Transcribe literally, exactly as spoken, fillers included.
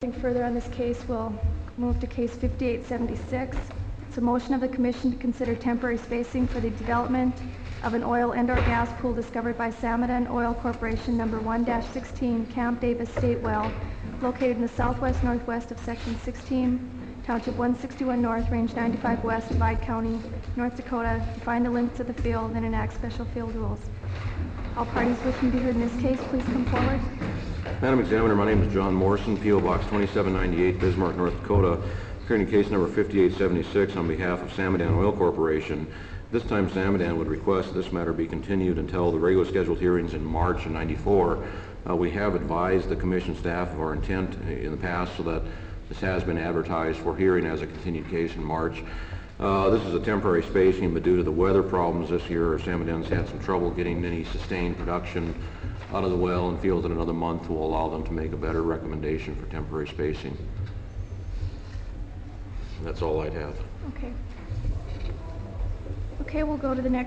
anything further on this case, we'll move to case fifty-eight seventy-six. It's a motion of the Commission to consider temporary spacing for the development of an oil and/or gas pool discovered by Samudan Oil Corporation number one dash sixteen Camp Davis State Well, located in the southwest northwest of section sixteen, Township one sixty-one North, Range ninety-five West, Divide County, North Dakota. Define the limits of the field and enact special field rules. All parties wishing to be heard in this case, please come forward. Madam Examiner, my name is John Morrison, P O Box twenty-seven ninety-eight, Bismarck, North Dakota, appearing in case number fifty-eight seventy-six on behalf of Samudan Oil Corporation. This time, Samudan would request this matter be continued until the regular scheduled hearings in March of ninety-four. Uh, we have advised the Commission staff of our intent in the past so that this has been advertised for hearing as a continued case in March. Uh, this is a temporary spacing, but due to the weather problems this year, Samudan's had some trouble getting any sustained production out of the well, and feels that another month will allow them to make a better recommendation for temporary spacing. That's all I'd have. Okay. Okay, we'll go to the next